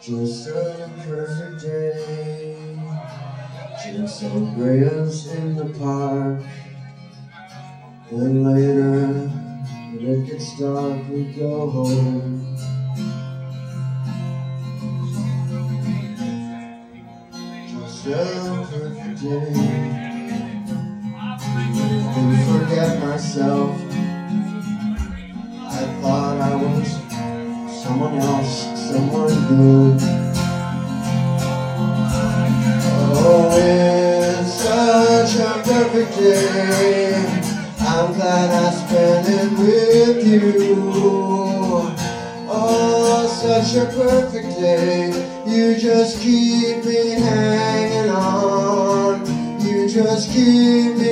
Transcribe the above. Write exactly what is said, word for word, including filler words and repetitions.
Just a perfect day. Just some grapes in the park. Then later, when it gets dark, we go home. Just a perfect day. And forget myself. I thought I was someone else, someone new. Oh, it's such a perfect day. I'm glad I spent it with you. Oh, such a perfect day. You just keep me hanging on. You just keep me